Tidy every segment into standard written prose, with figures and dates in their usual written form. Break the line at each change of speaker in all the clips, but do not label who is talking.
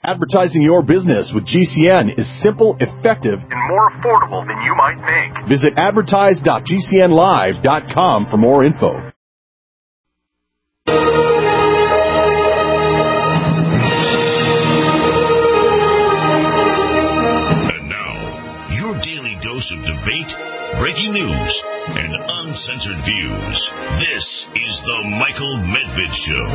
Advertising your business with GCN is simple, effective, and more affordable than you might think. Visit advertise.gcnlive.com for more info.
And now, your daily dose of debate, breaking news, and uncensored views. This is the Michael Medved Show.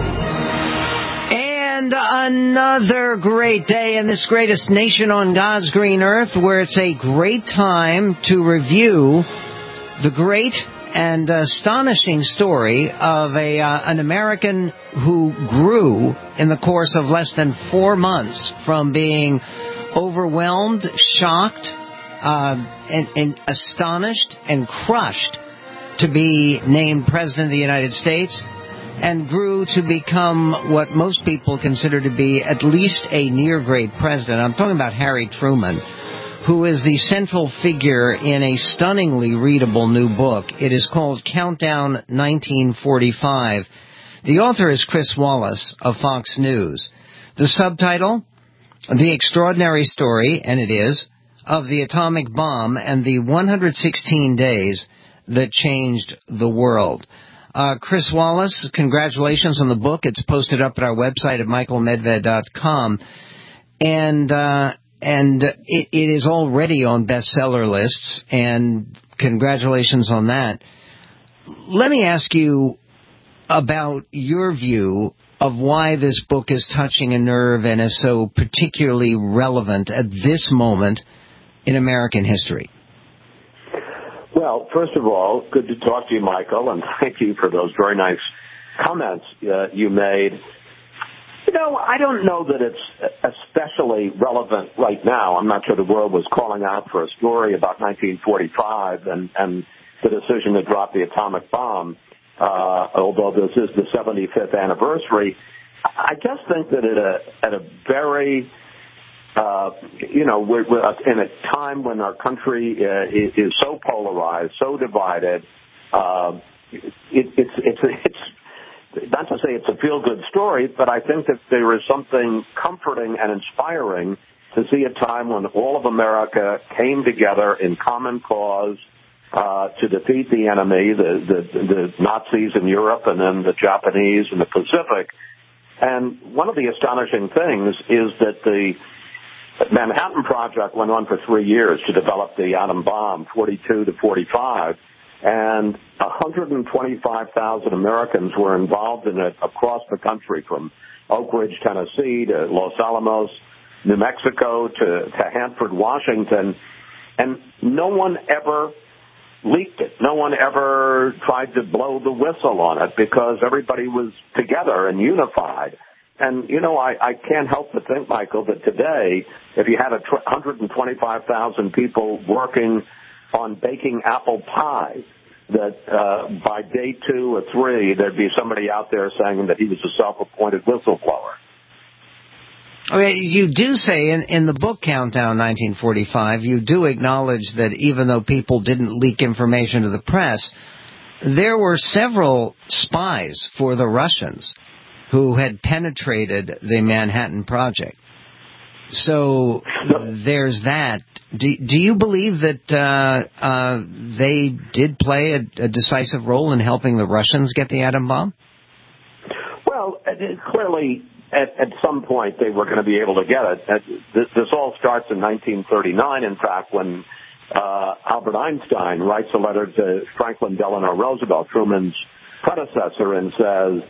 And another great day in this greatest nation on God's green earth, where it's a great time to review the great and astonishing story of an American who grew in the course of less than 4 months from being overwhelmed, shocked, and astonished and crushed to be named President of the United States, and grew to become what most people consider to be at least a near-great president. I'm talking about Harry Truman, who is the central figure in a stunningly readable new book. It is called Countdown 1945. The author is Chris Wallace of Fox News. The subtitle, The Extraordinary Story, and it is, of the Atomic Bomb and the 116 Days That Changed the World. Chris Wallace, congratulations on the book. It's posted up at our website at michaelmedved.com. And it is already on bestseller lists, and congratulations on that. Let me ask you about your view of why this book is touching a nerve and is so particularly relevant at this moment in American history.
Well, first of all, good to talk to you, Michael, and thank you for those very nice comments you made. You know, I don't know that it's especially relevant right now. I'm not sure the world was calling out for a story about 1945 and the decision to drop the atomic bomb, although this is the 75th anniversary. I just think that at a very we're in a time when our country is so polarized, so divided. It's not to say it's a feel-good story, but I think that there is something comforting and inspiring to see a time when all of America came together in common cause to defeat the enemy, the Nazis in Europe and then the Japanese in the Pacific. And one of the astonishing things is that the Manhattan Project went on for 3 years to develop the atom bomb, 42 to 45, and 125,000 Americans were involved in it across the country, from Oak Ridge, Tennessee, to Los Alamos, New Mexico, to Hanford, Washington, and no one ever leaked it. No one ever tried to blow the whistle on it because everybody was together and unified. And, you know, I can't help but think, Michael, that today, if you had 125,000 people working on baking apple pie, that by day 2 or 3, there'd be somebody out there saying that he was a self-appointed whistleblower.
Okay, you do say in the book Countdown 1945, you do acknowledge that even though people didn't leak information to the press, there were several spies for the Russians who had penetrated the Manhattan Project. So there's that. Do you believe that they did play a decisive role in helping the Russians get the atom bomb?
Well, clearly, at some point they were going to be able to get it. This all starts in 1939, in fact, when Albert Einstein writes a letter to Franklin Delano Roosevelt, Truman's predecessor, and says,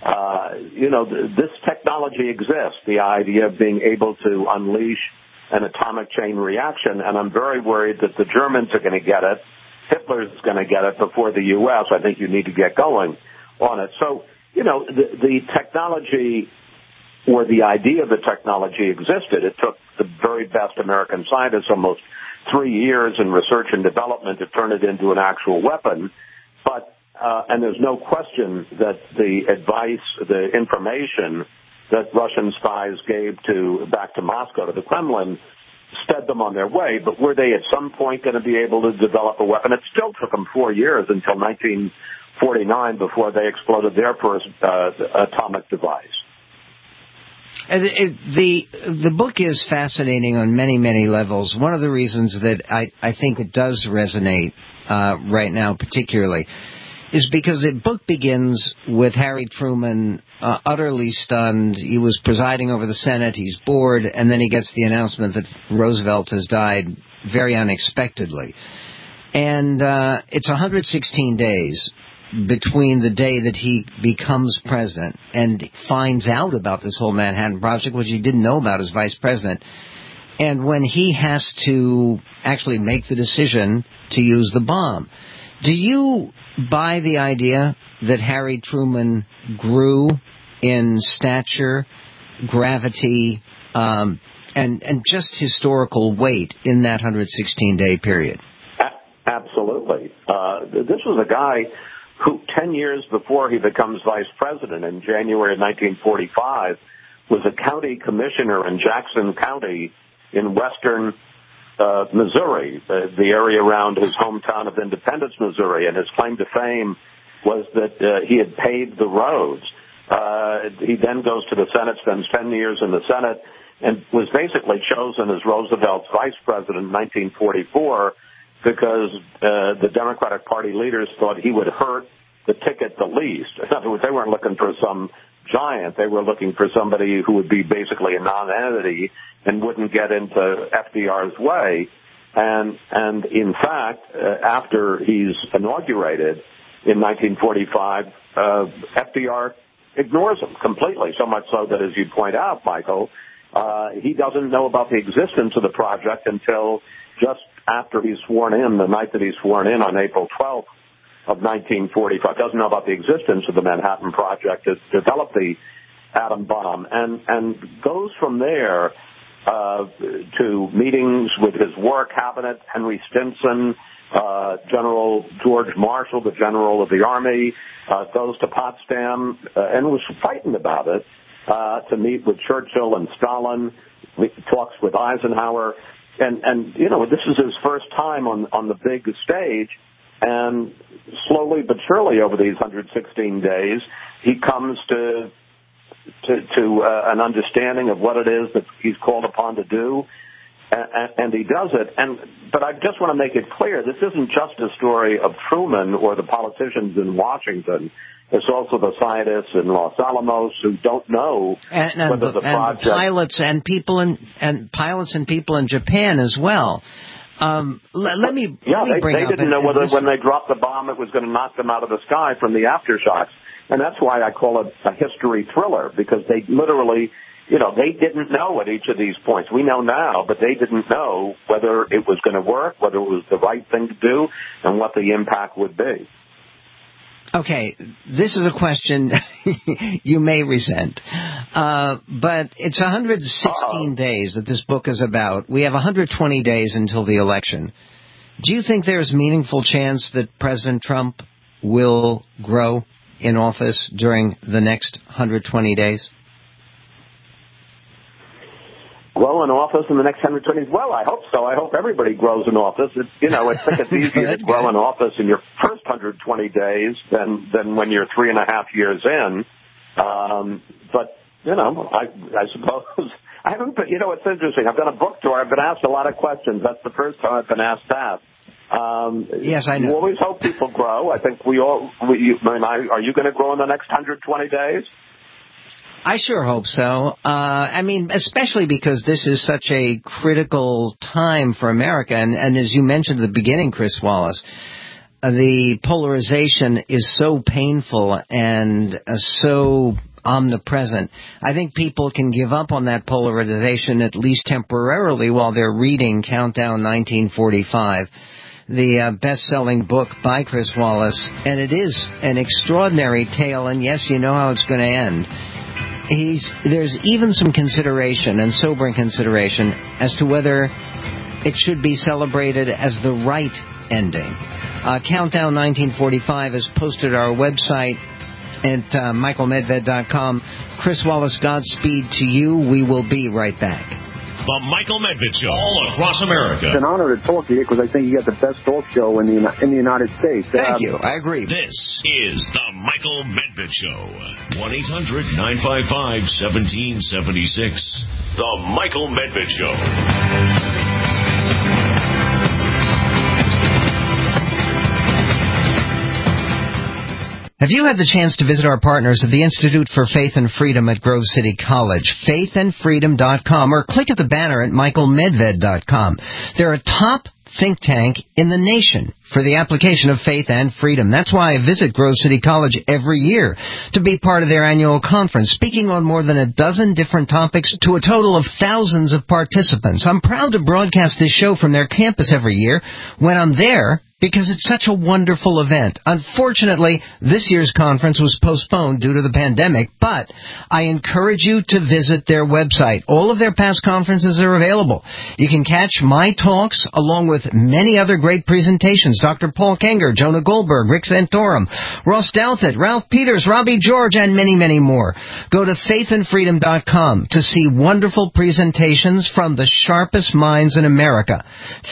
this technology exists, the idea of being able to unleash an atomic chain reaction, and I'm very worried that the Germans are going to get it, Hitler's going to get it before the U.S. I think you need to get going on it. So, the technology, or the idea of the technology existed. It took the very best American scientists almost 3 years in research and development to turn it into an actual weapon, but and there's no question that the advice, the information that Russian spies gave back to Moscow, to the Kremlin, sped them on their way. But were they at some point going to be able to develop a weapon? It still took them 4 years until 1949 before they exploded their first atomic device.
The book is fascinating on many, many levels. One of the reasons that I think it does resonate right now particularly is because the book begins with Harry Truman utterly stunned. He was presiding over the Senate. He's bored. And then he gets the announcement that Roosevelt has died very unexpectedly. And it's 116 days between the day that he becomes president and finds out about this whole Manhattan Project, which he didn't know about as vice president, and when he has to actually make the decision to use the bomb. Do you buy the idea that Harry Truman grew in stature, gravity, and just historical weight in that 116-day period?
Absolutely. This was a guy who 10 years before he becomes vice president in January of 1945 was a county commissioner in Jackson County in western Missouri, the area around his hometown of Independence, Missouri, and his claim to fame was that he had paved the roads. He then goes to the Senate, spends 10 years in the Senate, and was basically chosen as Roosevelt's vice president in 1944 because the Democratic Party leaders thought he would hurt the ticket the least. In other words, they weren't looking for some giant. They were looking for somebody who would be basically a non-entity and wouldn't get into FDR's way. And in fact, after he's inaugurated in 1945, FDR ignores him completely, so much so that, as you point out, Michael, he doesn't know about the existence of the project until just after he's sworn in, the night that he's sworn in on April 12th of 1945. Doesn't know about the existence of the Manhattan Project to develop the atom bomb, and goes from there to meetings with his war cabinet, Henry Stinson, General George Marshall, the general of the army, goes to Potsdam and was frightened about it, to meet with Churchill and Stalin, talks with Eisenhower. And you know, this is his first time on the big stage, and slowly but surely over these 116 days, he comes to an understanding of what it is that he's called upon to do, and he does it. But I just want to make it clear, this isn't just a story of Truman or the politicians in Washington. It's also the scientists in Los Alamos who don't know whether the project...
And pilots and people in Japan as well. Let me bring up...
They didn't know whether when they dropped the bomb it was going to knock them out of the sky from the aftershocks. And that's why I call it a history thriller, because they literally, you know, they didn't know at each of these points. We know now, but they didn't know whether it was going to work, whether it was the right thing to do, and what the impact would be.
Okay, this is a question you may resent, but it's 116 days that this book is about. We have 120 days until the election. Do you think there's meaningful chance that President Trump will grow in office during the next 120 days?
Grow in office in the next 120 days? Well, I hope so. I hope everybody grows in office. I think it's easier to grow in office in your first 120 days than when you're 3.5 years in. But, I suppose I haven't, it's interesting. I've done a book tour. I've been asked a lot of questions. That's the first time I've been asked that.
Yes, I know.
You always hope people grow. I think are you going to grow in the next 120 days?
I sure hope so. Especially because this is such a critical time for America. And as you mentioned at the beginning, Chris Wallace, the polarization is so painful and so omnipresent. I think people can give up on that polarization at least temporarily while they're reading Countdown 1945, the best-selling book by Chris Wallace. And it is an extraordinary tale, and yes, you know how it's going to end. There's even some consideration, and sobering consideration, as to whether it should be celebrated as the right ending. Countdown 1945 is posted at our website at michaelmedved.com. Chris Wallace, Godspeed to you. We will be right back.
The Michael Medved Show, all across America.
It's an honor to talk to you because I think you got the best talk show in the United States.
Thank you. I agree.
This is The Michael Medved Show. 1-800-955-1776. The Michael Medved Show.
Have you had the chance to visit our partners at the Institute for Faith and Freedom at Grove City College, faithandfreedom.com, or click at the banner at michaelmedved.com? They're a top think tank in the nation for the application of faith and freedom. That's why I visit Grove City College every year to be part of their annual conference, speaking on more than a dozen different topics to a total of thousands of participants. I'm proud to broadcast this show from their campus every year when I'm there, because it's such a wonderful event. Unfortunately, this year's conference was postponed due to the pandemic, but I encourage you to visit their website. All of their past conferences are available. You can catch my talks along with many other great presentations. Dr. Paul Kenger, Jonah Goldberg, Rick Santorum, Ross Douthat, Ralph Peters, Robbie George, and many, many more. Go to faithandfreedom.com to see wonderful presentations from the sharpest minds in America.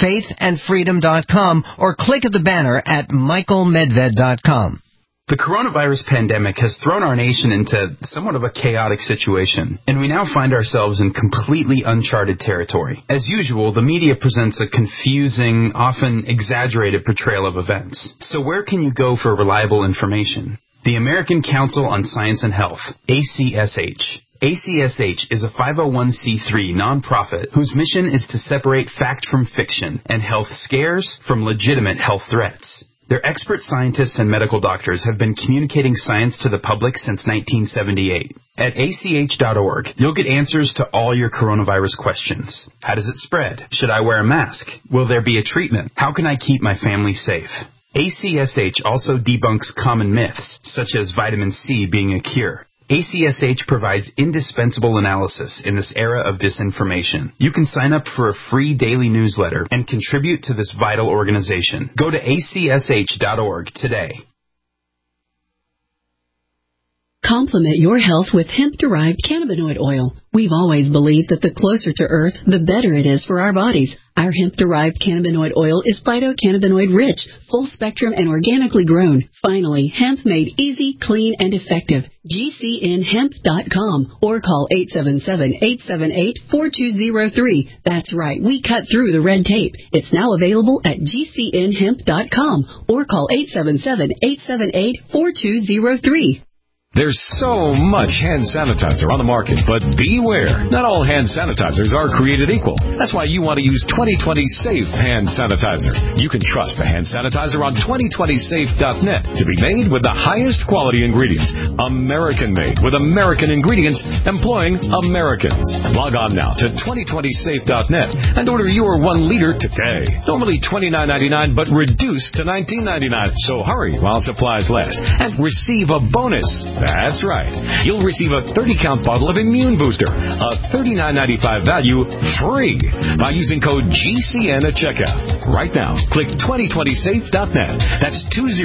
Faithandfreedom.com, or click at the banner at michaelmedved.com.
The coronavirus pandemic has thrown our nation into somewhat of a chaotic situation, and we now find ourselves in completely uncharted territory. As usual, the media presents a confusing, often exaggerated portrayal of events. So where can you go for reliable information? The American Council on Science and Health, ACSH. ACSH is a 501c3 nonprofit whose mission is to separate fact from fiction and health scares from legitimate health threats. Their expert scientists and medical doctors have been communicating science to the public since 1978. At ACH.org, you'll get answers to all your coronavirus questions. How does it spread? Should I wear a mask? Will there be a treatment? How can I keep my family safe? ACSH also debunks common myths, such as vitamin C being a cure. ACSH provides indispensable analysis in this era of disinformation. You can sign up for a free daily newsletter and contribute to this vital organization. Go to acsh.org today.
Complement your health with hemp-derived cannabinoid oil. We've always believed that the closer to Earth, the better it is for our bodies. Our hemp-derived cannabinoid oil is phytocannabinoid-rich, full-spectrum, and organically grown. Finally, hemp made easy, clean, and effective. GCNhemp.com or call 877-878-4203. That's right, we cut through the red tape. It's now available at GCNhemp.com or call 877-878-4203.
There's so much hand sanitizer on the market, but beware. Not all hand sanitizers are created equal. That's why you want to use 2020 Safe Hand Sanitizer. You can trust the hand sanitizer on 2020safe.net to be made with the highest quality ingredients. American-made with American ingredients, employing Americans. Log on now to 2020safe.net and order your 1 liter today. Normally $29.99, but reduced to $19.99. So hurry while supplies last and receive a bonus. That's right. You'll receive a 30-count bottle of Immune Booster, a $39.95 value, free by using code GCN at checkout. Right now, click 2020safe.net. That's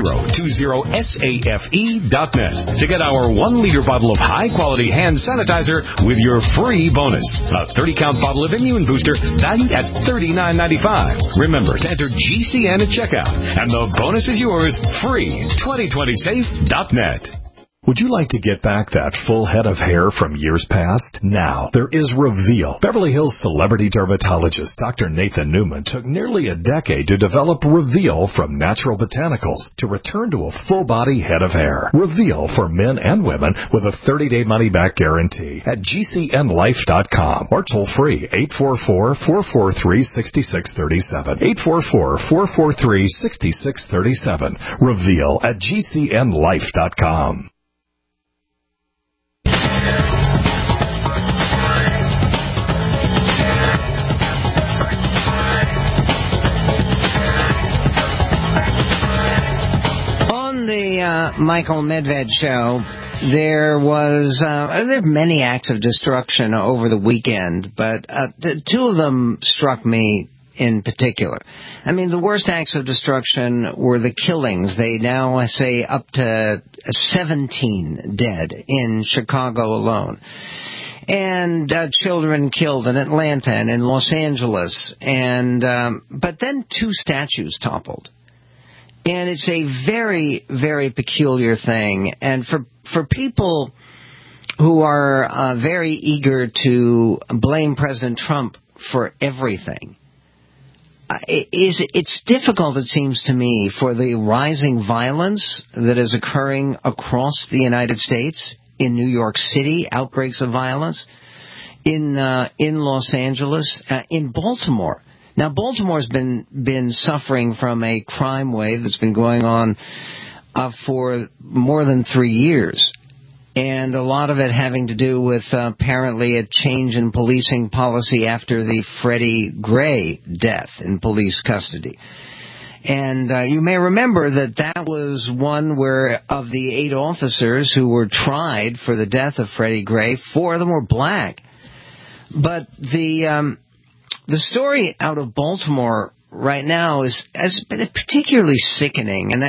2020safe.net to get our 1 liter bottle of high-quality hand sanitizer with your free bonus. A 30-count bottle of Immune Booster valued at $39.95. Remember to enter GCN at checkout, and the bonus is yours, free. 2020safe.net. Would you like to get back that full head of hair from years past? Now, there is Reveal. Beverly Hills celebrity dermatologist Dr. Nathan Newman took nearly a decade to develop Reveal from natural botanicals to return to a full-body head of hair. Reveal for men and women with a 30-day money-back guarantee at GCNlife.com or toll-free 844-443-6637. 844-443-6637. Reveal at GCNlife.com.
Michael Medved show, there are many acts of destruction over the weekend, but 2 of them struck me in particular. I mean, the worst acts of destruction were the killings. They now say up to 17 dead in Chicago alone. and children killed in Atlanta and in Los Angeles. And but then 2 statues toppled. And it's a very, very peculiar thing. And for people who are very eager to blame President Trump for everything, it's difficult, it seems to me, for the rising violence that is occurring across the United States, in New York City, outbreaks of violence, in Los Angeles, in Baltimore. Now, Baltimore's been suffering from a crime wave that's been going on for more than 3 years. And a lot of it having to do with apparently a change in policing policy after the Freddie Gray death in police custody. And you may remember that was one where of the 8 officers who were tried for the death of Freddie Gray, 4 of them were black. But the story out of Baltimore right now has been particularly sickening. And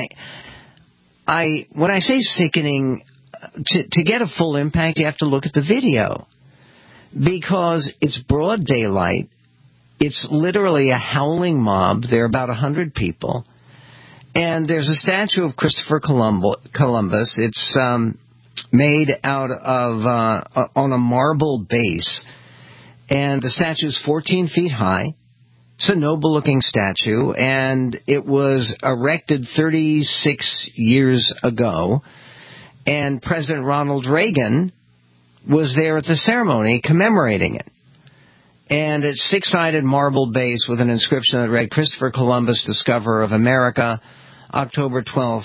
I when I say sickening, to get a full impact, you have to look at the video, because it's broad daylight. It's literally a howling mob. There are about 100 people, and there's a statue of Christopher Columbus. It's made out of on a marble base, and the statue is 14 feet high. It's a noble-looking statue, and it was erected 36 years ago. And President Ronald Reagan was there at the ceremony commemorating it. And it's 6-sided marble base with an inscription that read, Christopher Columbus, discoverer of America, October 12th,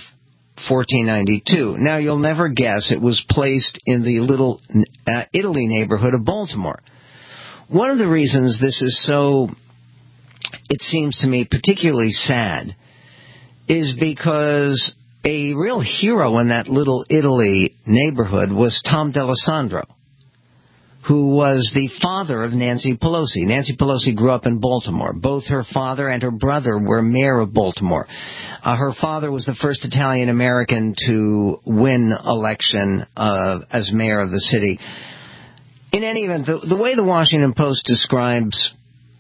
1492. Now, you'll never guess it was placed in the Little Italy neighborhood of Baltimore. One of the reasons this is so, it seems to me, particularly sad is because a real hero in that Little Italy neighborhood was Tom D'Alessandro, who was the father of Nancy Pelosi. Nancy Pelosi grew up in Baltimore. Both her father and her brother were mayor of Baltimore. Her father was the first Italian-American to win election as mayor of the city. In any event, the way the Washington Post describes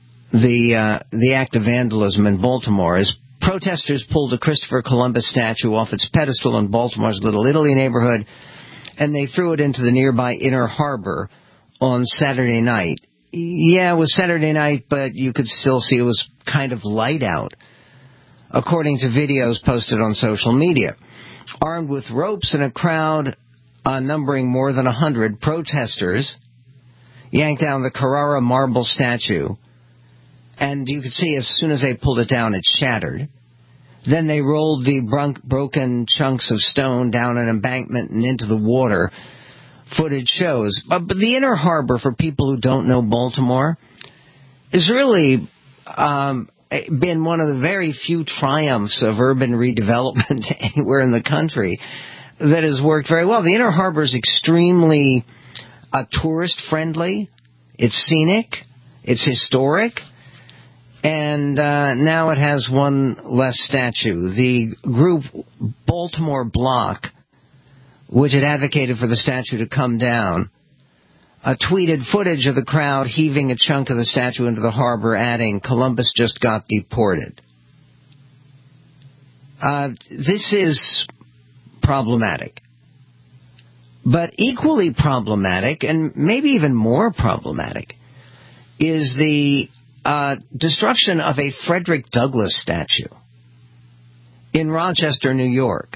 the act of vandalism in Baltimore is protesters pulled a Christopher Columbus statue off its pedestal in Baltimore's Little Italy neighborhood, and they threw it into the nearby Inner Harbor on Saturday night. Yeah, it was Saturday night, but you could still see it was kind of light out, according to videos posted on social media. Armed with ropes and a crowd numbering more than 100, protesters yanked down the Carrara marble statue, and you could see as soon as they pulled it down, it shattered. Then they rolled the broken chunks of stone down an embankment and into the water. Footage shows. But the Inner Harbor, for people who don't know Baltimore, is really been one of the very few triumphs of urban redevelopment anywhere in the country that has worked very well. The Inner Harbor is extremely tourist-friendly. It's scenic. It's historic. And now it has one less statue. The group Baltimore Block, which had advocated for the statue to come down, tweeted footage of the crowd heaving a chunk of the statue into the harbor, adding, Columbus just got deported. This is problematic. But equally problematic, and maybe even more problematic, is the destruction of a Frederick Douglass statue in Rochester, New York.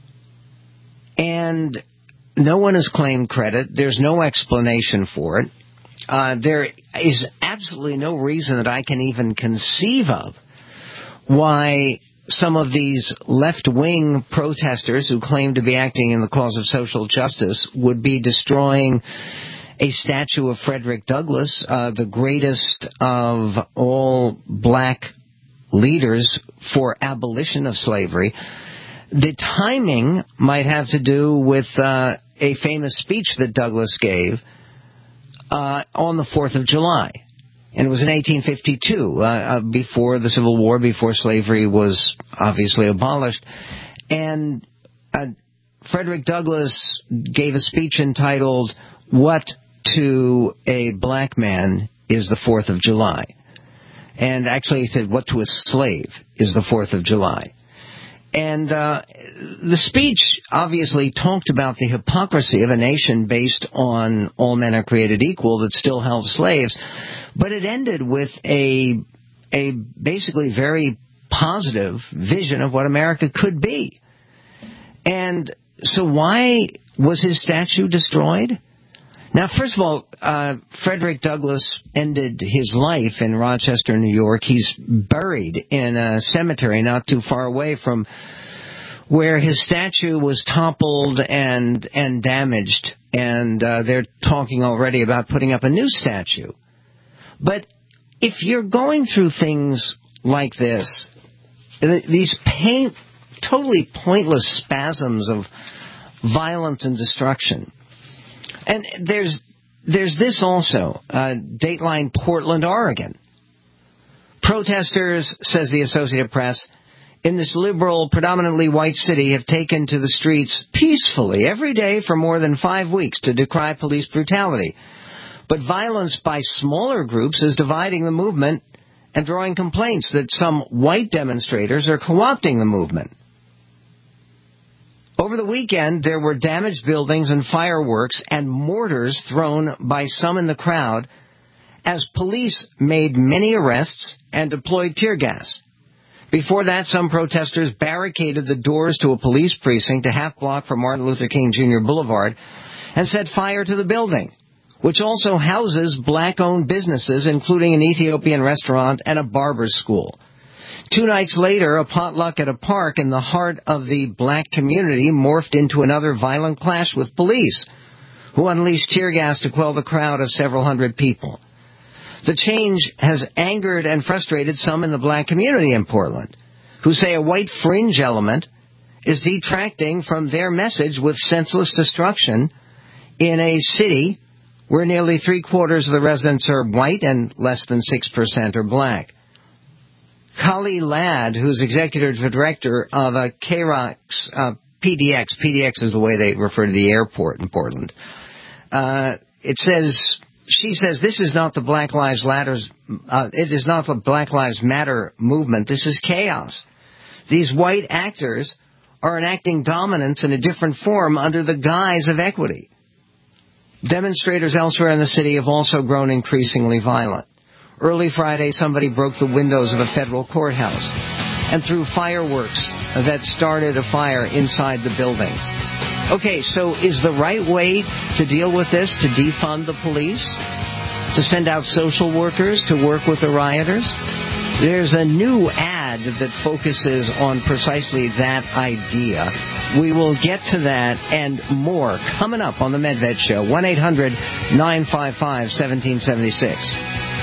And no one has claimed credit. There's no explanation for it. There is absolutely no reason that I can even conceive of why some of these left-wing protesters who claim to be acting in the cause of social justice would be destroying a statue of Frederick Douglass, the greatest of all black leaders for abolition of slavery. The timing might have to do with a famous speech that Douglass gave on the 4th of July. And it was in 1852, before the Civil War, before slavery was obviously abolished. And Frederick Douglass gave a speech entitled, What to a black man is the 4th of July. And actually he said, what to a slave is the 4th of July. And the speech obviously talked about the hypocrisy of a nation based on all men are created equal that still held slaves. But it ended with a basically very positive vision of what America could be. And so why was his statue destroyed? Now, first of all, Frederick Douglass ended his life in Rochester, New York. He's buried in a cemetery not too far away from where his statue was toppled and damaged. And they're talking already about putting up a new statue. But if you're going through things like this, these totally pointless spasms of violence and destruction. And there's this also, Dateline Portland, Oregon. Protesters, says the Associated Press, in this liberal, predominantly white city have taken to the streets peacefully every day for more than 5 weeks to decry police brutality. But violence by smaller groups is dividing the movement and drawing complaints that some white demonstrators are co-opting the movement. Over the weekend, there were damaged buildings and fireworks and mortars thrown by some in the crowd as police made many arrests and deployed tear gas. Before that, some protesters barricaded the doors to a police precinct a half block from Martin Luther King Jr. Boulevard and set fire to the building, which also houses black-owned businesses, including an Ethiopian restaurant and a barber's school. 2 nights later, a potluck at a park in the heart of the black community morphed into another violent clash with police, who unleashed tear gas to quell the crowd of several hundred people. The change has angered and frustrated some in the black community in Portland, who say a white fringe element is detracting from their message with senseless destruction in a city where nearly 3/4 of the residents are white and less than 6% are black. Kali Ladd, who's executive director of KROX PDX is the way they refer to the airport in Portland. She says this is not the Black Lives Matter movement. This is chaos. These white actors are enacting dominance in a different form under the guise of equity. Demonstrators elsewhere in the city have also grown increasingly violent. Early Friday, somebody broke the windows of a federal courthouse and threw fireworks that started a fire inside the building. Okay, so is the right way to deal with this to defund the police? To send out social workers to work with the rioters? There's a new ad that focuses on precisely that idea. We will get to that and more coming up on the Medved Show. 1-800-955-1776.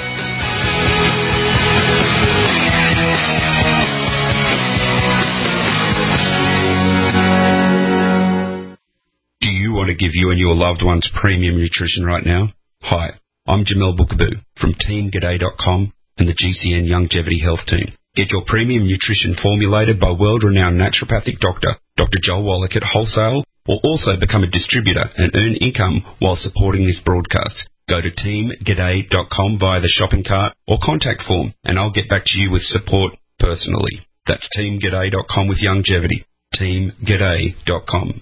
Do you want to give you and your loved ones premium nutrition right now? Hi, I'm Jamel Bookaboo from TeamGaday.com and the GCN Longevity Health Team. Get your premium nutrition formulated by world-renowned naturopathic doctor, Dr. Joel Wallach at Wholesale, or also become a distributor and earn income while supporting this broadcast. Go to TeamGaday.com via the shopping cart or contact form, and I'll get back to you with support personally. That's TeamGaday.com with longevity. TeamGaday.com.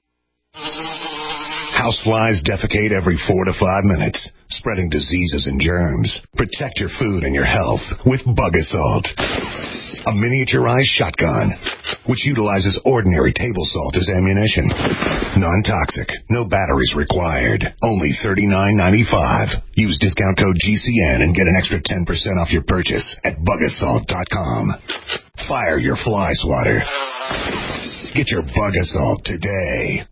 Houseflies defecate every 4 to 5 minutes, spreading diseases and germs. Protect your food and your health with Bug Assault, a miniaturized shotgun which utilizes ordinary table salt as ammunition. Non-toxic, no batteries required. Only $39.95. Use discount code GCN and get an extra 10% off your purchase at bugassault.com. Fire your fly swatter. Get your Bug Assault today.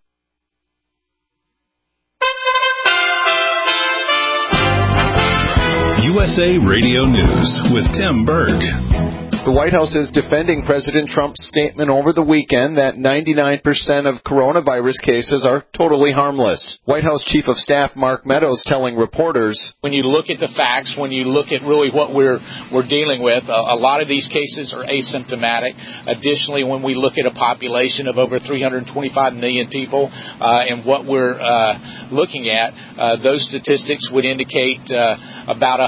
USA Radio News with Tim Berg. The White House is defending President Trump's statement over the weekend that 99% of coronavirus cases are totally harmless. White House Chief of Staff Mark Meadows telling reporters,
when you look at the facts, when you look at really what we're dealing with, a lot of these cases are asymptomatic. Additionally, when we look at a population of over 325 million people and what we're looking at, those statistics would indicate about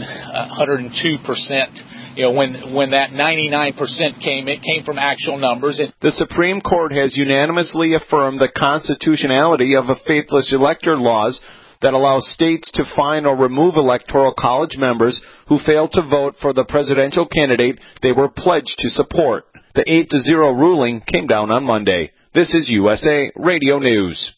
102%. When that 99% came, it came from actual numbers.
The Supreme Court has unanimously affirmed the constitutionality of a faithless elector laws that allow states to fine or remove electoral college members who fail to vote for the presidential candidate they were pledged to support. The 8-0 ruling came down on Monday. This is USA Radio News.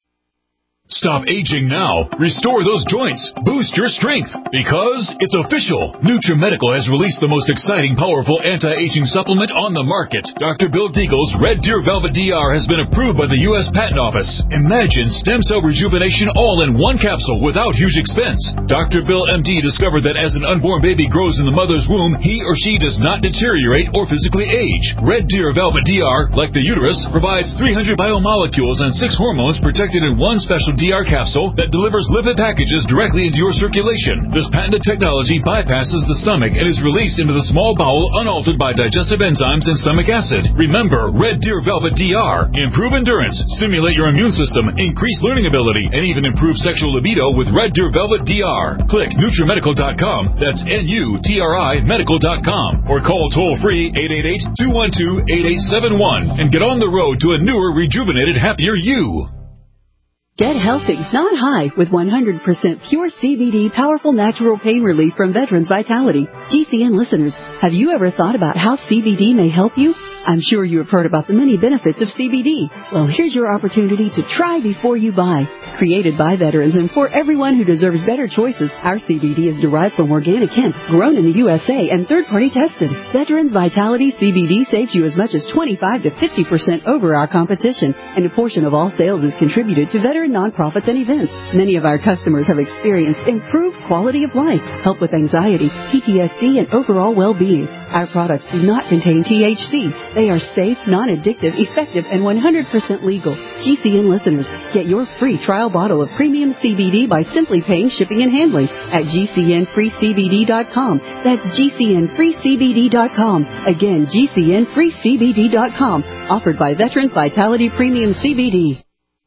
Stop aging now. Restore those joints. Boost your strength. Because it's official. NutriMedical has released the most exciting, powerful anti-aging supplement on the market. Dr. Bill Deagle's Red Deer Velvet DR has been approved by the U.S. Patent Office. Imagine stem cell rejuvenation all in one capsule without huge expense. Dr. Bill MD discovered that as an unborn baby grows in the mother's womb, he or she does not deteriorate or physically age. Red Deer Velvet DR, like the uterus, provides 300 biomolecules and 6 hormones protected in one special DR capsule that delivers lipid packages directly into your circulation. This patented technology bypasses the stomach and is released into the small bowel unaltered by digestive enzymes and stomach acid. Remember, Red Deer Velvet DR. Improve endurance, stimulate your immune system, increase learning ability, and even improve sexual libido with Red Deer Velvet DR. Click NutriMedical.com. That's NUTRI Medical.com. Or call toll-free 888-212-8871 and get on the road to a newer, rejuvenated, happier you.
Get healthy, not high, with 100% pure CBD powerful natural pain relief from Veterans Vitality. GCN listeners, have you ever thought about how CBD may help you? I'm sure you have heard about the many benefits of CBD. Well, here's your opportunity to try before you buy. Created by veterans and for everyone who deserves better choices, our CBD is derived from organic hemp, grown in the USA, and third-party tested. Veterans Vitality CBD saves you as much as 25 to 50% over our competition, and a portion of all sales is contributed to veteran nonprofits and events. Many of our customers have experienced improved quality of life, help with anxiety, PTSD, and overall well-being. Our products do not contain THC. They are safe, non-addictive, effective, and 100% legal. GCN listeners, get your free trial bottle of premium CBD by simply paying shipping and handling at GCNFreeCBD.com. That's GCNFreeCBD.com. Again, GCNFreeCBD.com. Offered by Veterans Vitality Premium CBD.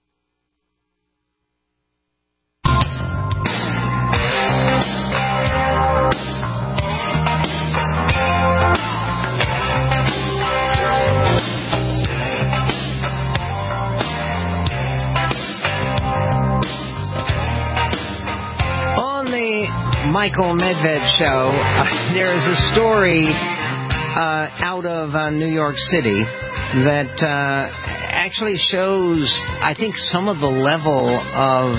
Michael Medved show, there is a story out of New York City that actually shows, I think, some of the level of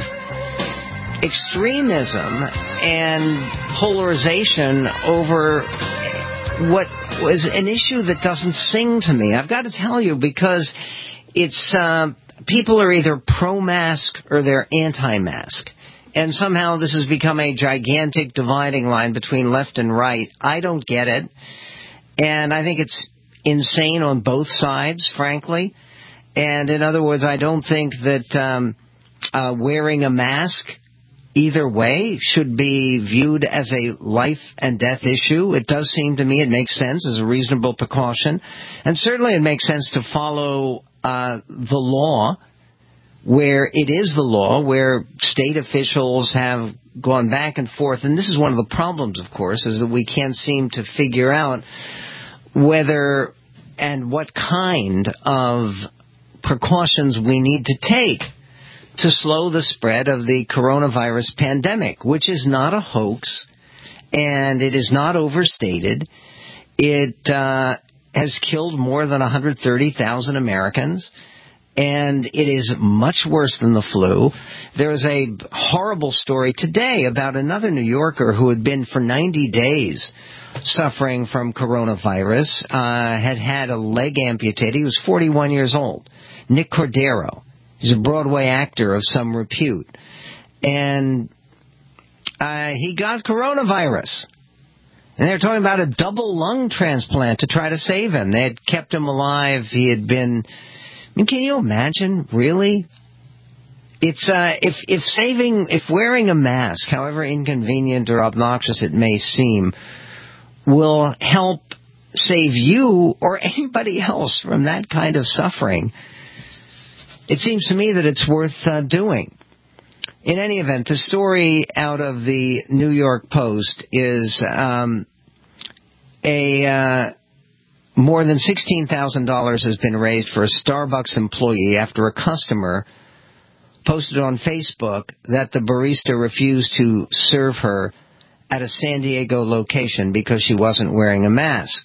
extremism and polarization over what was an issue that doesn't sing to me. I've got to tell you, because it's people are either pro-mask or they're anti-mask. And somehow this has become a gigantic dividing line between left and right. I don't get it. And I think it's insane on both sides, frankly. And in other words, I don't think that wearing a mask either way should be viewed as a life and death issue. It does seem to me it makes sense as a reasonable precaution. And certainly it makes sense to follow the law where it is the law, where state officials have gone back and forth. And this is one of the problems, of course, is that we can't seem to figure out whether and what kind of precautions we need to take to slow the spread of the coronavirus pandemic, which is not a hoax, and it is not overstated. It has killed more than 130,000 Americans. And it is much worse than the flu. There is a horrible story today about another New Yorker who had been for 90 days suffering from coronavirus, had a leg amputated. He was 41 years old. Nick Cordero. He's a Broadway actor of some repute. And he got coronavirus. And they're talking about a double lung transplant to try to save him. They had kept him alive. He had been... I mean, can you imagine, really? It's if wearing a mask, however inconvenient or obnoxious it may seem, will help save you or anybody else from that kind of suffering, it seems to me that it's worth doing. In any event, the story out of the New York Post is more than $16,000 has been raised for a Starbucks employee after a customer posted on Facebook that the barista refused to serve her at a San Diego location because she wasn't wearing a mask.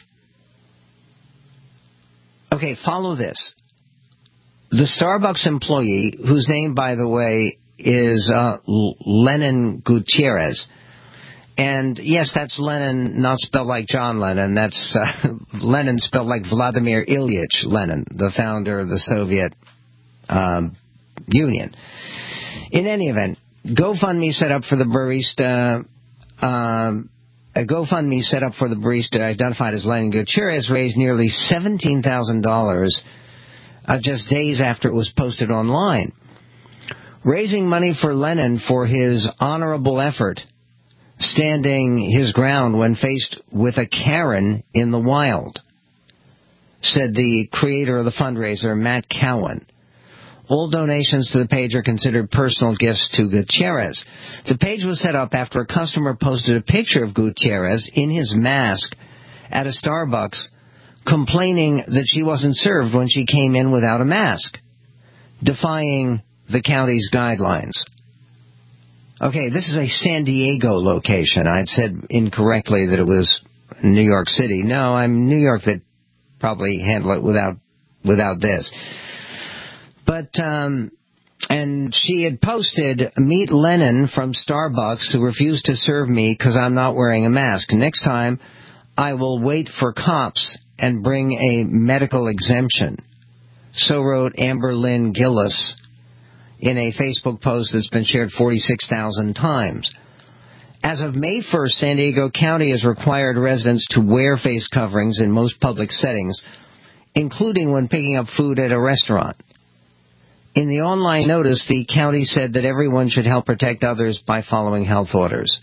Okay, follow this. The Starbucks employee, whose name, by the way, is Lennon Gutierrez. And yes, that's Lenin, not spelled like John Lennon. That's Lenin spelled like Vladimir Ilyich Lenin, the founder of the Soviet Union. In any event, GoFundMe set up for the barista. A GoFundMe set up for the barista identified as Lenin Gutierrez raised nearly $17,000 just days after it was posted online. Raising money for Lenin for his honorable effort, standing his ground when faced with a Karen in the wild, said the creator of the fundraiser, Matt Cowan. All donations to the page are considered personal gifts to Gutierrez. The page was set up after a customer posted a picture of Gutierrez in his mask at a Starbucks, complaining that she wasn't served when she came in without a mask, defying the county's guidelines. Okay, this is a San Diego location. I'd said incorrectly that it was New York City. No, I'm New York that probably handle it without this. But, and she had posted, meet Lenin from Starbucks who refused to serve me because I'm not wearing a mask. Next time, I will wait for cops and bring a medical exemption. So wrote Amber Lynn Gillis in a Facebook post that's been shared 46,000 times. As of May 1st, San Diego County has required residents to wear face coverings in most public settings, including when picking up food at a restaurant. In the online notice, the county said that everyone should help protect others by following health orders.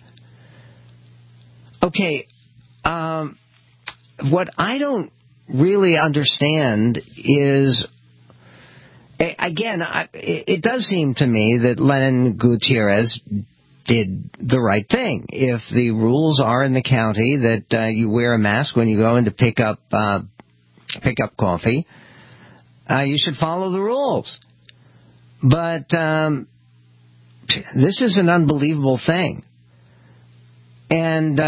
Okay, what I don't really understand is, again, it does seem to me that Lenin Gutierrez did the right thing. If the rules are in the county that you wear a mask when you go in to pick up coffee, you should follow the rules. But this is an unbelievable thing. And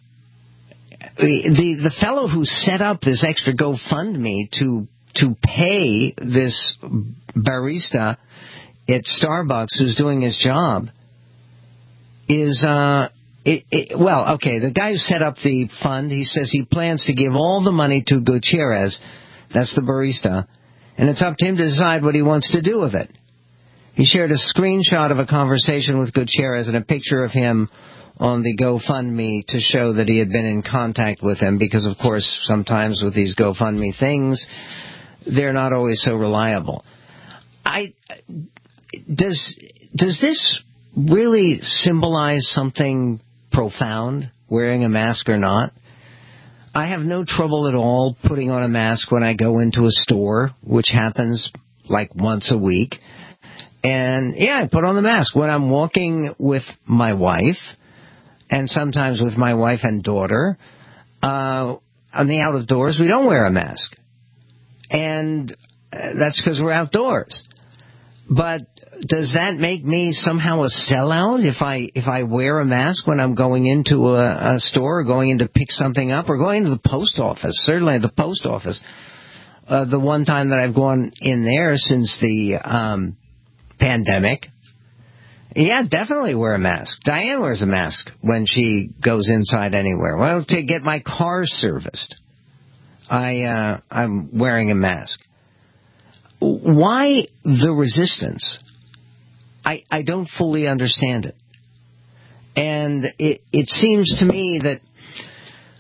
the fellow who set up this extra GoFundMe to pay this barista at Starbucks who's doing his job is, well, okay, the guy who set up the fund, he says he plans to give all the money to Gutierrez, that's the barista, and it's up to him to decide what he wants to do with it. He shared a screenshot of a conversation with Gutierrez and a picture of him on the GoFundMe to show that he had been in contact with him, because, of course, sometimes with these GoFundMe things, they're not always so reliable. Does this really symbolize something profound, wearing a mask or not? I have no trouble at all putting on a mask when I go into a store, which happens like once a week. And, yeah, I put on the mask. When I'm walking with my wife, and sometimes with my wife and daughter, on the out of doors, we don't wear a mask. And that's because we're outdoors. But does that make me somehow a sellout if I wear a mask when I'm going into a store or going in to pick something up or going to the post office? Certainly the post office. The one time that I've gone in there since the pandemic, yeah, definitely wear a mask. Diane wears a mask when she goes inside anywhere. Well, to get my car serviced, I'm wearing a mask. Why the resistance? I don't fully understand it. And it seems to me that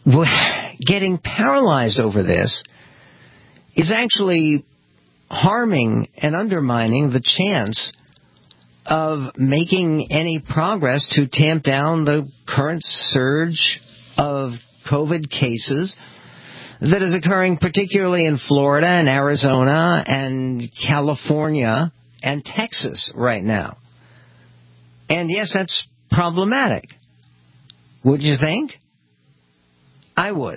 getting paralyzed over this is actually harming and undermining the chance of making any progress to tamp down the current surge of COVID cases that is occurring particularly in Florida and Arizona and California and Texas right now. And yes, that's problematic. Would you think? I would.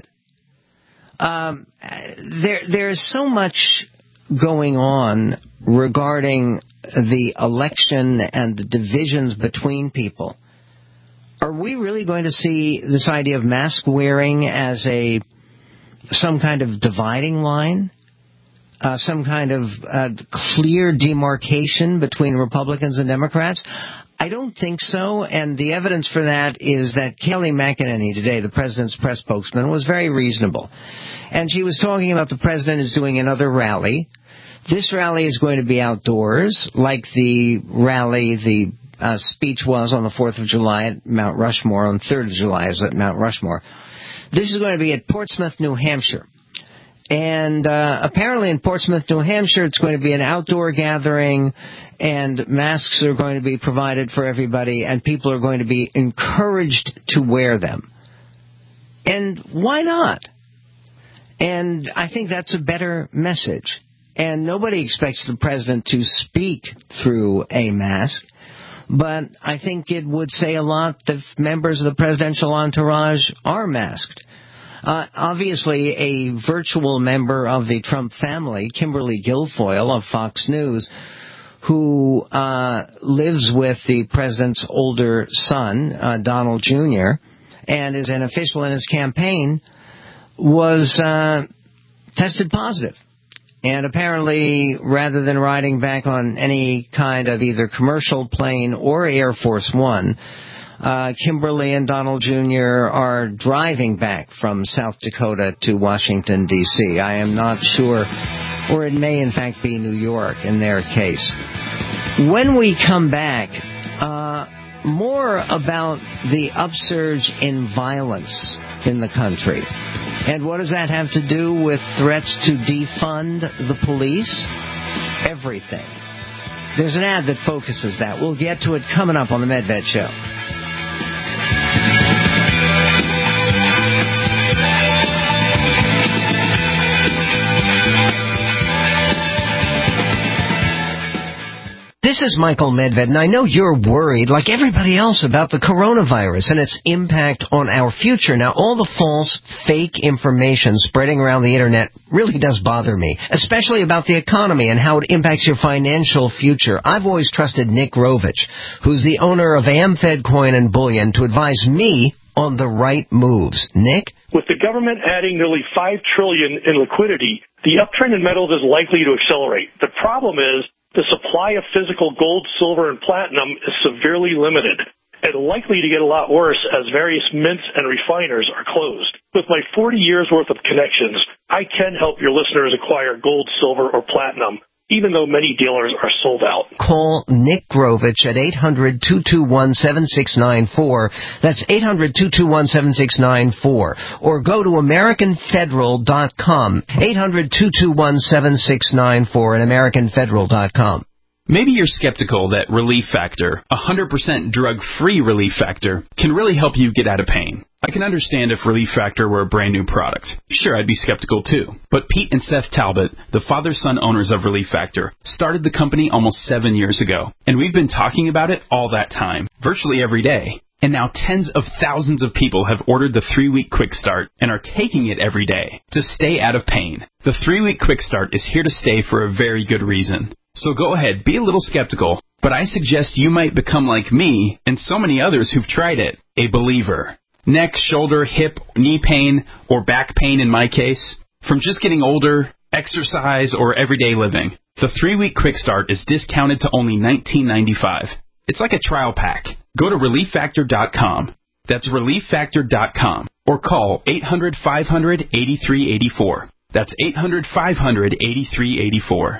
There's so much going on regarding the election and the divisions between people. Are we really going to see this idea of mask wearing as some kind of dividing line? Some kind of clear demarcation between Republicans and Democrats? I don't think so, and the evidence for that is that Kelly McEnany today, the president's press spokesman, was very reasonable. And she was talking about the president is doing another rally. This rally is going to be outdoors, like the rally, the speech was on the 4th of July at Mount Rushmore, on the 3rd of July is at Mount Rushmore. This is going to be at Portsmouth, New Hampshire. And apparently in Portsmouth, New Hampshire, it's going to be an outdoor gathering, and masks are going to be provided for everybody, and people are going to be encouraged to wear them. And why not? And I think that's a better message. And nobody expects the president to speak through a mask, but I think it would say a lot if members of the presidential entourage are masked. Obviously, a virtual member of the Trump family, Kimberly Guilfoyle of Fox News, who lives with the president's older son, Donald Jr., and is an official in his campaign, was tested positive. And apparently, rather than riding back on any kind of either commercial plane or Air Force One, Kimberly and Donald Jr. are driving back from South Dakota to Washington, D.C. I am not sure, or it may in fact be New York in their case. When we come back, more about the upsurge in violence in the country. And what does that have to do with threats to defund the police? Everything. There's an ad that focuses that. We'll get to it coming up on the Medved Show. This is Michael Medved, and I know you're worried, like everybody else, about the coronavirus and its impact on our future. Now, all the false, fake information spreading around the Internet really does bother me, especially about the economy and how it impacts your financial future. I've always trusted Nick Rovich, who's the owner of AmFed Coin and Bullion, to advise me on the right moves. Nick?
With the government adding nearly $5 trillion in liquidity, the uptrend in metals is likely to accelerate. The problem is, the supply of physical gold, silver, and platinum is severely limited and likely to get a lot worse as various mints and refiners are closed. With my 40 years' worth of connections, I can help your listeners acquire gold, silver, or platinum, even though many dealers are sold out.
Call Nick Grovich at 800-221-7694. That's 800-221-7694. Or go to AmericanFederal.com. 800-221-7694 at AmericanFederal.com.
Maybe you're skeptical that Relief Factor, 100% drug-free Relief Factor, can really help you get out of pain. I can understand if Relief Factor were a brand new product. Sure, I'd be skeptical too. But Pete and Seth Talbot, the father-son owners of Relief Factor, started the company almost 7 years ago. And we've been talking about it all that time, virtually every day. And now tens of thousands of people have ordered the 3-week Quick Start and are taking it every day to stay out of pain. The 3-week Quick Start is here to stay for a very good reason. So go ahead, be a little skeptical, but I suggest you might become like me and so many others who've tried it, a believer. Neck, shoulder, hip, knee pain, or back pain in my case, from just getting older, exercise, or everyday living. The 3-week Quick Start is discounted to only $19.95. It's like a trial pack. Go to ReliefFactor.com. That's ReliefFactor.com. Or call 800-500-8384. That's 800-500-8384.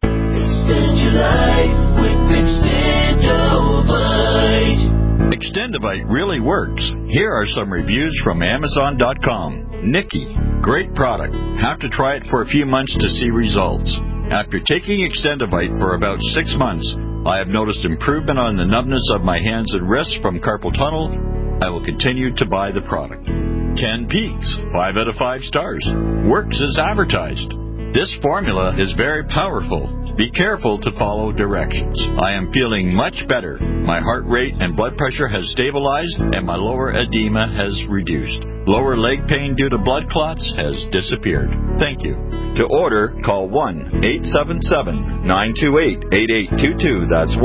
Extend your life with Extendovite.
Extendovite
Extendivite really works. Here are some reviews from Amazon.com. Nikki, great product. Have to try it for a few months to see results. After taking Extendivite for about 6 months, I have noticed improvement on the numbness of my hands and wrists from carpal tunnel. I will continue to buy the product. Ken Peaks, 5 out of 5 stars. Works as advertised. This formula is very powerful. Be careful to follow directions. I am feeling much better. My heart rate and blood pressure has stabilized, and my lower edema has reduced. Lower leg pain due to blood clots has disappeared. Thank you. To order, call 1-877-928-8822. That's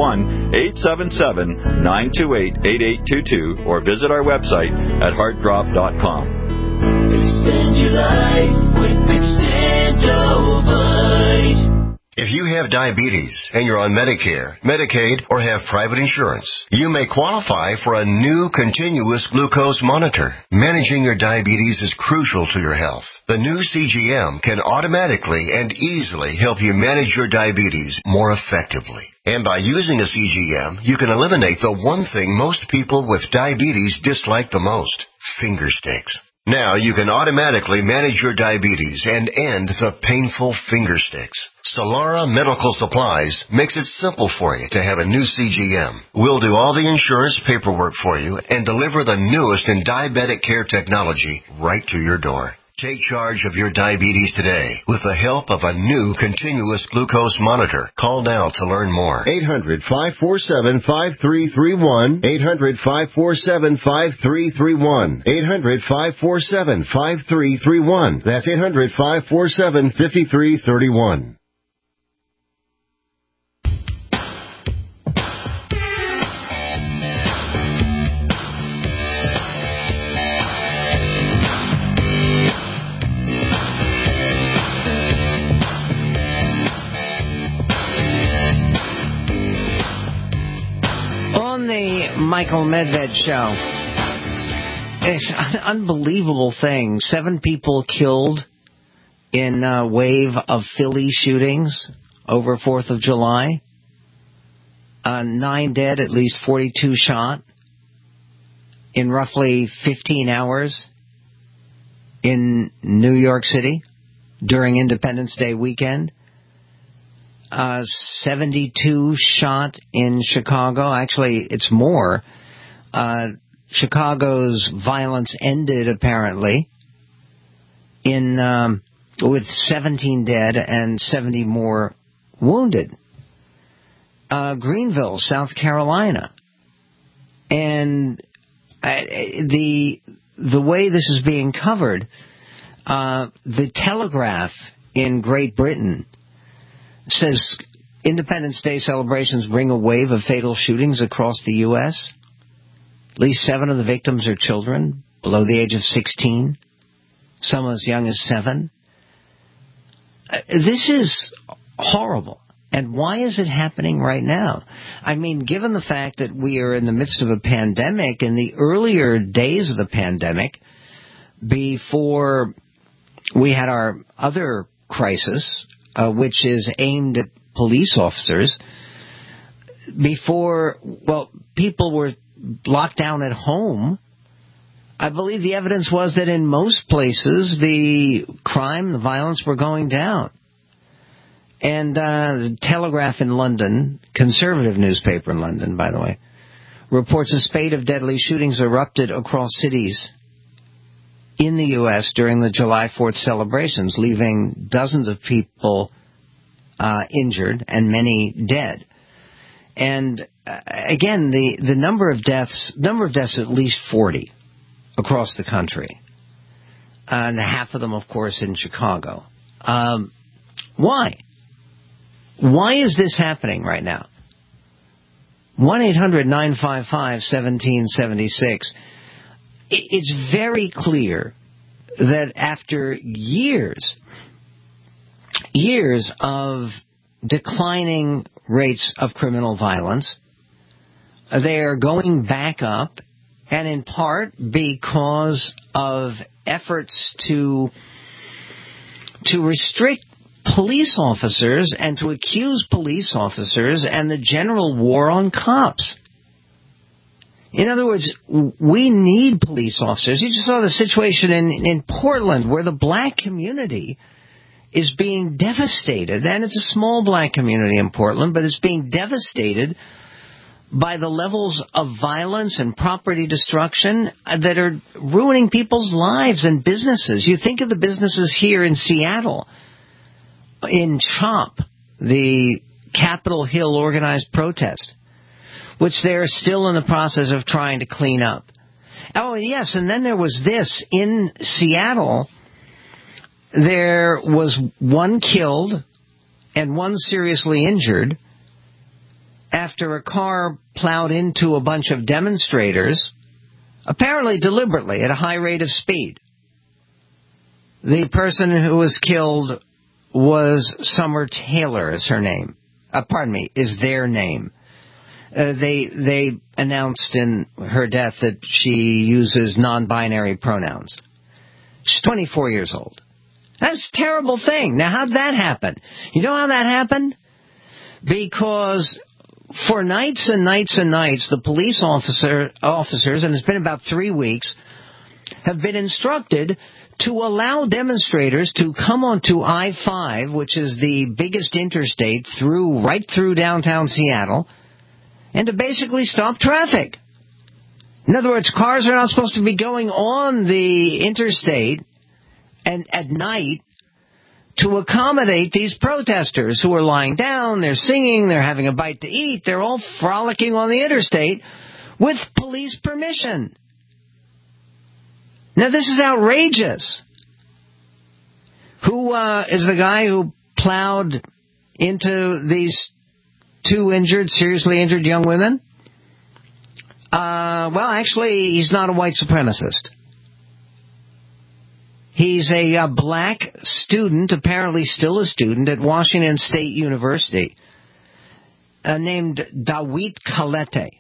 1-877-928-8822. Or visit our website at heartdrop.com.
Extend your life with Extendivite. If you have diabetes and you're on Medicare, Medicaid, or have private insurance, you may qualify for a new continuous glucose monitor. Managing your diabetes is crucial to your health. The new CGM can automatically and easily help you manage your diabetes more effectively. And by using a CGM, you can eliminate the one thing most people with diabetes dislike the most: finger sticks. Now you can automatically manage your diabetes and end the painful finger sticks. Solara Medical Supplies makes it simple for you to have a new CGM. We'll do all the insurance paperwork for you and deliver the newest in diabetic care technology right to your door. Take charge of your diabetes today with the help of a new continuous glucose monitor. Call now to learn more. 800-547-5331. 800-547-5331. 800-547-5331. That's 800-547-5331.
Michael Medved Show. It's an unbelievable thing. 7 people killed in a wave of Philly shootings over 4th of July. 9 dead, at least 42 shot in roughly 15 hours in New York City during Independence Day weekend. 72 shot in Chicago. Actually, it's more. Chicago's violence ended, apparently, with 17 dead and 70 more wounded. Greenville, South Carolina. And the way this is being covered, the Telegraph in Great Britain says Independence Day celebrations bring a wave of fatal shootings across the U.S. At least 7 of the victims are children below the age of 16, some as young as 7. This is horrible. And why is it happening right now? I mean, given the fact that we are in the midst of a pandemic, in the earlier days of the pandemic, before we had our other crisis, which is aimed at police officers, before, people were locked down at home, I believe the evidence was that in most places the crime, the violence were going down. And the Telegraph in London, conservative newspaper in London, by the way, reports a spate of deadly shootings erupted across cities in the U.S. during the July 4th celebrations, leaving dozens of people injured and many dead. And again, the number of deaths at least 40 across the country, and half of them, of course, in Chicago. Why? Why is this happening right now? 1-800-955-1776. It's very clear that after years of declining rates of criminal violence, they are going back up, and in part because of efforts to restrict police officers and to accuse police officers and the general war on cops. In other words, we need police officers. You just saw the situation in Portland where the black community is being devastated. And it's a small black community in Portland, but it's being devastated by the levels of violence and property destruction that are ruining people's lives and businesses. You think of the businesses here in Seattle, in CHOP, the Capitol Hill organized protest, which they're still in the process of trying to clean up. Oh, yes, and then there was this. In Seattle, there was one killed and one seriously injured after a car plowed into a bunch of demonstrators, apparently deliberately, at a high rate of speed. The person who was killed was Summer Taylor, is her name. Is their name. They announced in her death that she uses non-binary pronouns. She's 24 years old. That's a terrible thing. Now, how'd that happen? You know how that happened? Because for nights and nights and nights, the police officers, and it's been about 3 weeks, have been instructed to allow demonstrators to come onto I-5, which is the biggest interstate right through downtown Seattle, and to basically stop traffic. In other words, cars are not supposed to be going on the interstate and at night to accommodate these protesters who are lying down, they're singing, they're having a bite to eat, they're all frolicking on the interstate with police permission. Now, this is outrageous. Who is the guy who plowed into these two seriously injured young women? Well, actually, he's not a white supremacist. He's a black student, apparently still a student, at Washington State University, named Dawit Kalete.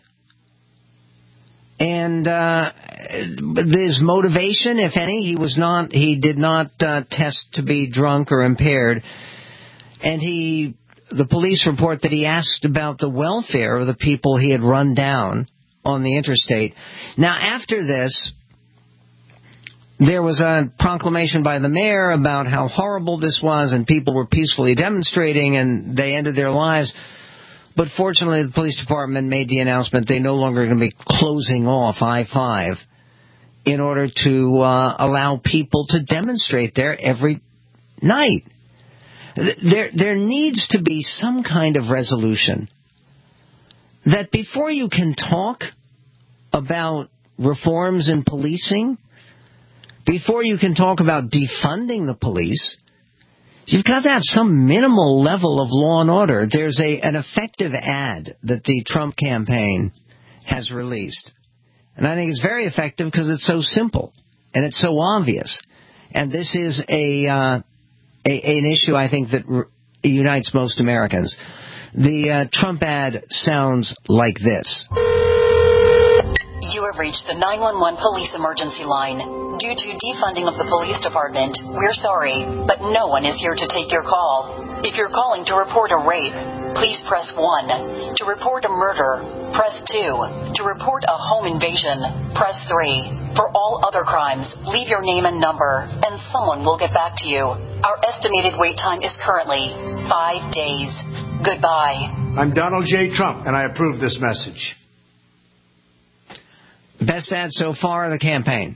And his motivation, if any, he did not test to be drunk or impaired. And the police report that he asked about the welfare of the people he had run down on the interstate. Now, after this, there was a proclamation by the mayor about how horrible this was, and people were peacefully demonstrating, and they ended their lives. But fortunately, the police department made the announcement they're no longer going to be closing off I-5 in order to allow people to demonstrate there every night. There needs to be some kind of resolution that before you can talk about reforms in policing, before you can talk about defunding the police, you've got to have some minimal level of law and order. There's an effective ad that the Trump campaign has released. And I think it's very effective because it's so simple and it's so obvious. And this is an issue, I think, that unites most Americans. The Trump ad sounds like this.
You have reached the 911 police emergency line. Due to defunding of the police department, we're sorry, but no one is here to take your call. If you're calling to report a rape, please press 1. To report a murder, press 2. To report a home invasion, press 3. For all other crimes, leave your name and number, and someone will get back to you. Our estimated wait time is currently 5 days. Goodbye.
I'm Donald J. Trump, and I approve this message.
Best ad so far of the campaign.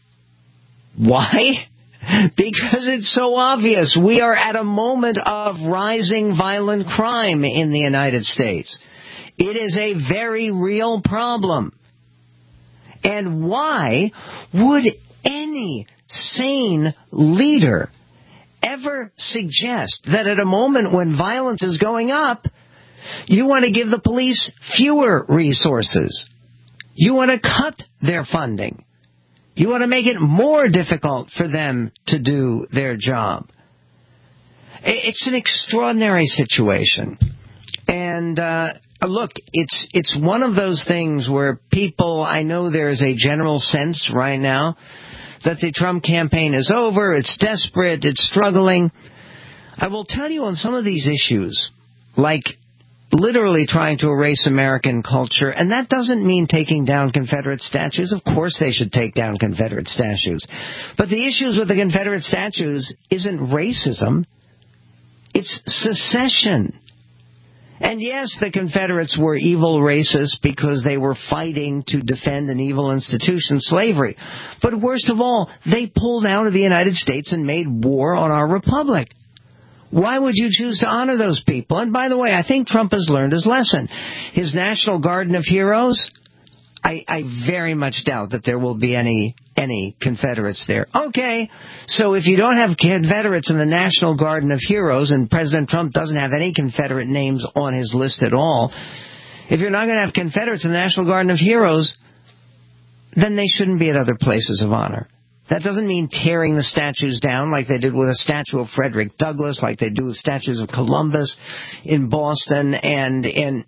Why? Because it's so obvious. We are at a moment of rising violent crime in the United States. It is a very real problem. And why would any sane leader ever suggest that at a moment when violence is going up, you want to give the police fewer resources? You want to cut their funding. You want to make it more difficult for them to do their job. It's an extraordinary situation. And look, it's one of those things where people, I know there's a general sense right now that the Trump campaign is over, it's desperate, it's struggling. I will tell you on some of these issues, like literally trying to erase American culture, and that doesn't mean taking down Confederate statues. Of course they should take down Confederate statues. But the issues with the Confederate statues isn't racism, it's secession. And yes, the Confederates were evil racists because they were fighting to defend an evil institution, slavery. But worst of all, they pulled out of the United States and made war on our republic. Why would you choose to honor those people? And by the way, I think Trump has learned his lesson. His National Garden of Heroes, I very much doubt that there will be any Confederates there. Okay, so if you don't have Confederates in the National Garden of Heroes, and President Trump doesn't have any Confederate names on his list at all, if you're not going to have Confederates in the National Garden of Heroes, then they shouldn't be at other places of honor. That doesn't mean tearing the statues down like they did with a statue of Frederick Douglass, like they do with statues of Columbus in Boston and in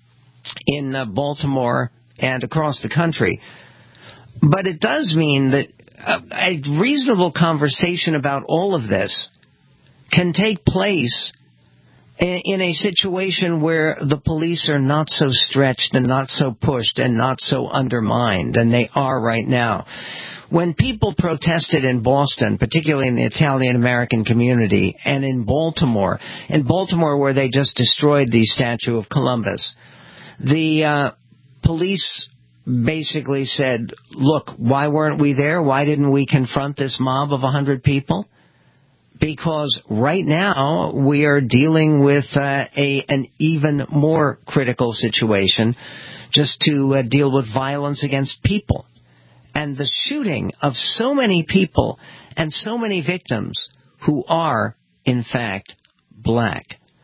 Baltimore and across the country. But it does mean that a reasonable conversation about all of this can take place in a situation where the police are not so stretched and not so pushed and not so undermined, and they are right now. When people protested in Boston, particularly in the Italian-American community, and in Baltimore where they just destroyed the statue of Columbus, the police basically said, look, why weren't we there? Why didn't we confront this mob of 100 people? Because right now we are dealing with an even more critical situation just to deal with violence against people. And the shooting of so many people and so many victims who are, in fact, black.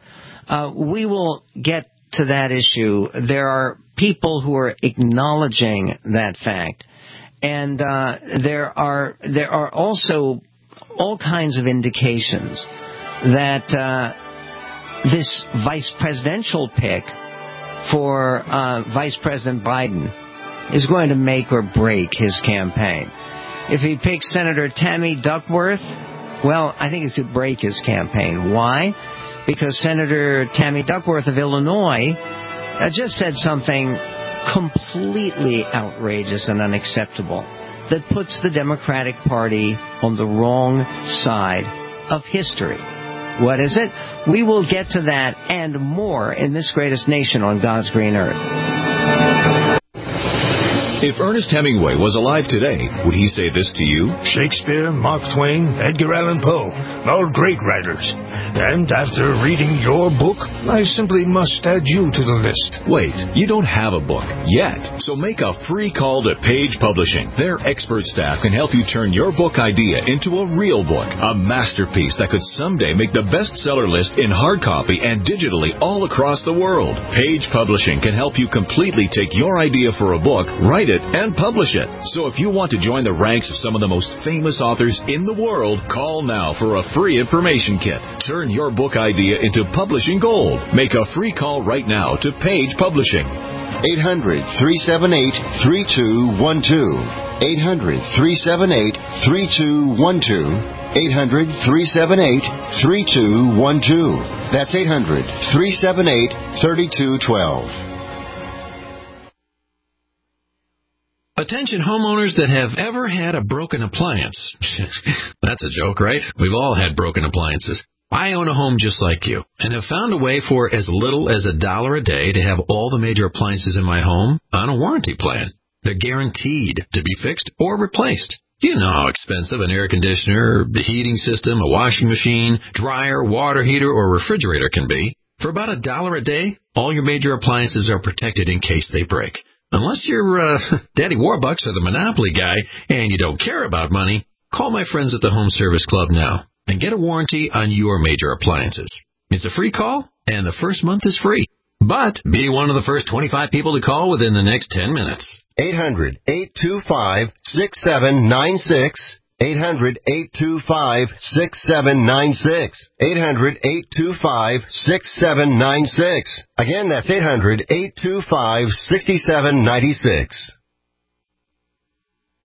We will get to that issue. There are people who are acknowledging that fact. And there are also all kinds of indications that this vice presidential pick for Vice President Biden is going to make or break his campaign. If he picks Senator Tammy Duckworth, well, I think it could break his campaign. Why? Because Senator Tammy Duckworth of Illinois just said something completely outrageous and unacceptable that puts the Democratic Party on the wrong side of history. What is it? We will get to that and more in this greatest nation on God's green earth.
If Ernest Hemingway was alive today, would he say this to you?
Shakespeare, Mark Twain, Edgar Allan Poe, all great writers. And after reading your book, I simply must add you to the list.
Wait, you don't have a book yet. So make a free call to Page Publishing. Their expert staff can help you turn your book idea into a real book, a masterpiece that could someday make the bestseller list in hard copy and digitally all across the world. Page Publishing can help you completely take your idea for a book, write it, and publish it. So if you want to join the ranks of some of the most famous authors in the world, call now for a free information kit. Turn your book idea into publishing gold. Make a free call right now to Page Publishing.
800-378-3212. 800-378-3212. 800-378-3212. That's 800-378-3212.
Attention homeowners that have ever had a broken appliance. That's a joke, right? We've all had broken appliances. I own a home just like you and have found a way for as little as $1 a day to have all the major appliances in my home on a warranty plan. They're guaranteed to be fixed or replaced. You know how expensive an air conditioner, the heating system, a washing machine, dryer, water heater, or refrigerator can be. For about $1 a day, all your major appliances are protected in case they break. Unless you're Daddy Warbucks or the Monopoly guy and you don't care about money, call my friends at the Home Service Club now and get a warranty on your major appliances. It's a free call, and the first month is free. But be one of the first 25 people to call within the next 10 minutes.
800-825-6796. 800-825-6796. 800-825-6796. Again, that's 800-825-6796.